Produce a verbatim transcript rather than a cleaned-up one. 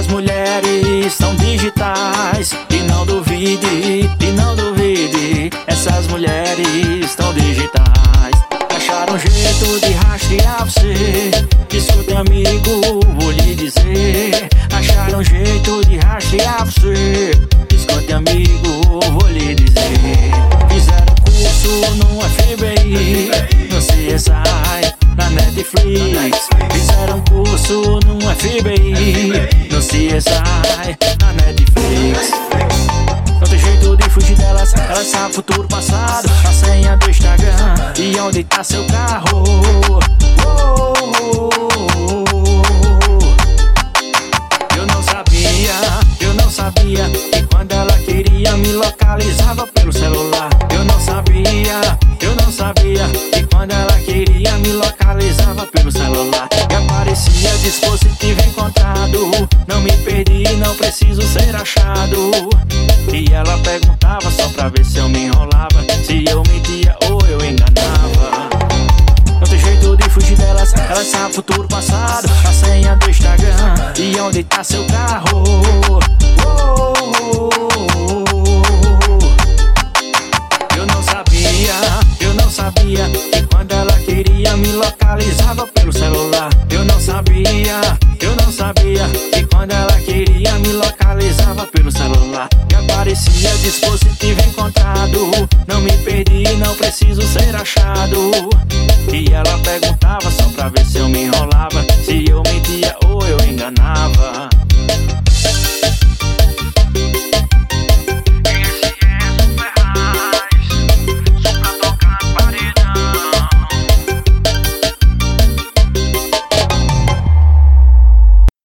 Essas mulheres são digitais. E não duvide, e não duvide. Essas mulheres estão digitais. Acharam um jeito de rastrear você. Escute, amigo, vou lhe dizer. Acharam um jeito de rastrear você. Escute, amigo, vou lhe dizer. Fizeram curso no F B I, no C S I, na Netflix. Fizeram curso no F B I, no C S I, na Netflix. Não tem jeito de fugir delas, elas sabem o futuro passado, a senha do Instagram e onde tá seu carro. Oh, oh, oh, oh. Eu não sabia, eu não sabia que quando ela queria me localizava pelo celular. Eu não sabia, eu não sabia que quando ela queria me localizava pelo celular. E aparecia dispositivo encontrado. Não me perdi, não preciso ser achado. E ela perguntava só pra ver se eu me enrolava, se eu mentia ou eu enganava. Não tem jeito de fugir delas, elas sabem o futuro passado, a senha do Instagram e onde tá seu carro. Oh, oh, oh, oh. Eu não sabia, eu não sabia que quando ela queria me localizava pelo celular. Eu não sabia, eu não sabia que quando ela queria me localizava pelo celular. E aparecia dispositivo encontrado. Não me perdi, não preciso ser achado. E ela perguntava só pra ver se eu me enrolava, se eu mentia ou eu enganava.